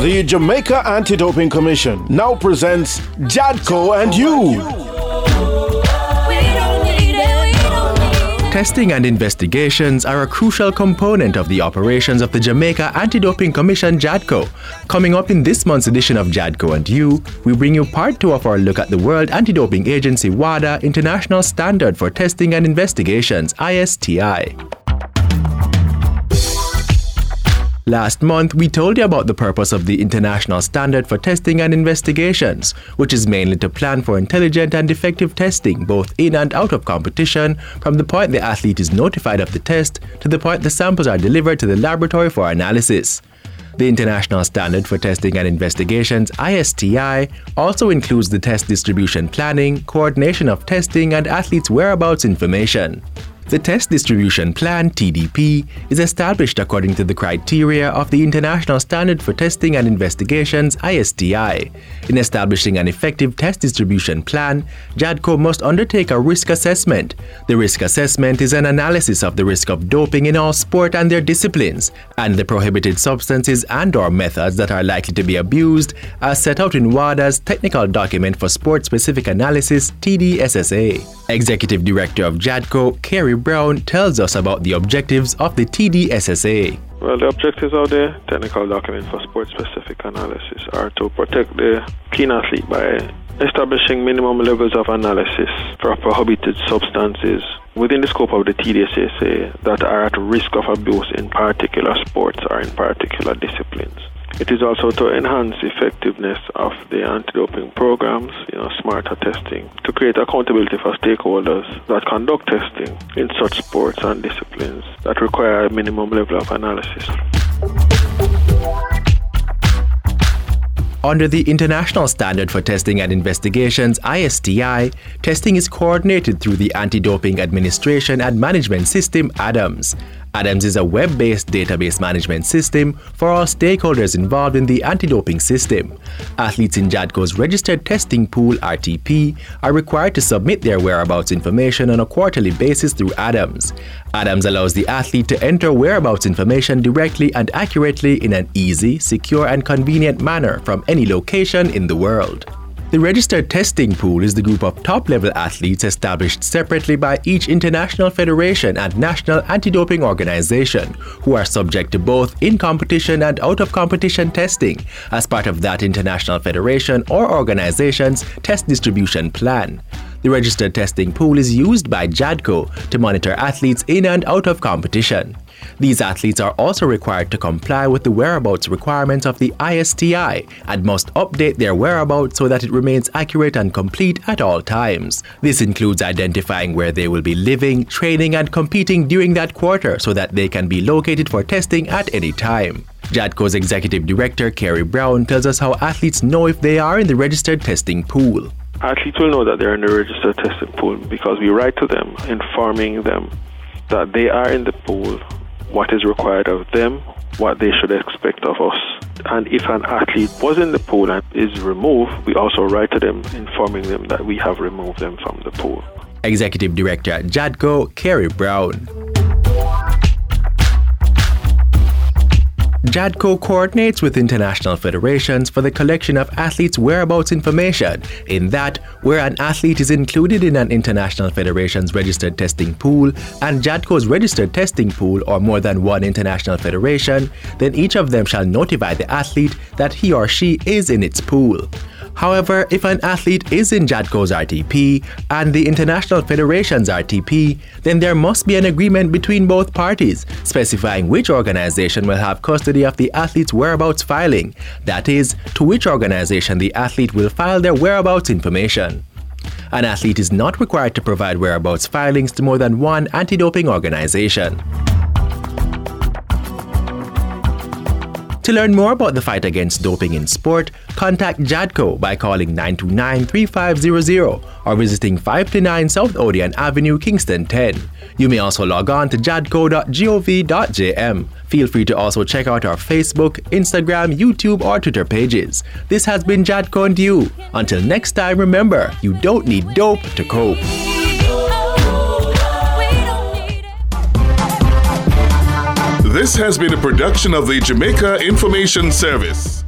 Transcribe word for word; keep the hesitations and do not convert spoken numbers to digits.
The Jamaica Anti-Doping Commission now presents Jadco and You. Testing and investigations are a crucial component of the operations of the Jamaica Anti-Doping Commission, Jadco. Coming up in this month's edition of Jadco and You, we bring you part two of our look at the World Anti-Doping Agency WADA International Standard for Testing and Investigations, I S T I. Last month, we told you about the purpose of the International Standard for Testing and Investigations, which is mainly to plan for intelligent and effective testing, both in and out of competition, from the point the athlete is notified of the test to the point the samples are delivered to the laboratory for analysis. The International Standard for Testing and Investigations, I S T I, also includes the test distribution planning, coordination of testing, and athletes' whereabouts information. The Test Distribution Plan, T D P, is established according to the criteria of the International Standard for Testing and Investigations, I S T I. In establishing an effective test distribution plan, Jadco must undertake a risk assessment. The risk assessment is an analysis of the risk of doping in all sport and their disciplines, and the prohibited substances and/or methods that are likely to be abused, as set out in WADA's Technical Document for Sport-Specific Analysis, T D S S A. Executive Director of Jadco, Kerry Brown, tells us about the objectives of the T D S S A. Well, the objectives of the Technical Document for Sport-Specific Analysis are to protect the clean athlete by establishing minimum levels of analysis for prohibited substances within the scope of the T D S S A that are at risk of abuse in particular sports or in particular disciplines. It is also to enhance effectiveness of the anti-doping programs, you know, smarter testing, to create accountability for stakeholders that conduct testing in such sports and disciplines that require a minimum level of analysis. Under the International Standard for Testing and Investigations, I S T I, testing is coordinated through the Anti-Doping Administration and Management System, ADAMS. ADAMS is a web-based database management system for all stakeholders involved in the anti-doping system. Athletes in Jadco's Registered Testing Pool, R T P, are required to submit their whereabouts information on a quarterly basis through ADAMS. ADAMS allows the athlete to enter whereabouts information directly and accurately in an easy, secure, and convenient manner from any location in the world. The Registered Testing Pool is the group of top-level athletes established separately by each international federation and national anti-doping organization, who are subject to both in-competition and out-of-competition testing as part of that international federation or organization's test distribution plan. The Registered Testing Pool is used by Jadco to monitor athletes in and out of competition. These athletes are also required to comply with the whereabouts requirements of the I S T I and must update their whereabouts so that it remains accurate and complete at all times. This includes identifying where they will be living, training, and competing during that quarter so that they can be located for testing at any time. Jadco's Executive Director, Kerry Brown, tells us how athletes know if they are in the Registered Testing Pool. Athletes will know that they're in the Registered Testing Pool because we write to them informing them that they are in the pool, what is required of them, what they should expect of us. And if an athlete was in the pool and is removed, we also write to them informing them that we have removed them from the pool. Executive Director at Jadco, Kerry Brown. Jadco coordinates with international federations for the collection of athletes' whereabouts information, in that, where an athlete is included in an international federation's registered testing pool and Jadco's registered testing pool or more than one international federation, then each of them shall notify the athlete that he or she is in its pool. However, if an athlete is in Jadco's R T P and the International Federation's R T P, then there must be an agreement between both parties specifying which organization will have custody of the athlete's whereabouts filing, that is, to which organization the athlete will file their whereabouts information. An athlete is not required to provide whereabouts filings to more than one anti-doping organization. To learn more about the fight against doping in sport, contact Jadco by calling nine two nine, three five zero zero or visiting five two nine South Odeon Avenue, Kingston ten. You may also log on to jadco dot gov dot j m. Feel free to also check out our Facebook, Instagram, YouTube, or Twitter pages. This has been Jadco and You. Until next time, remember, you don't need dope to cope. This has been a production of the Jamaica Information Service.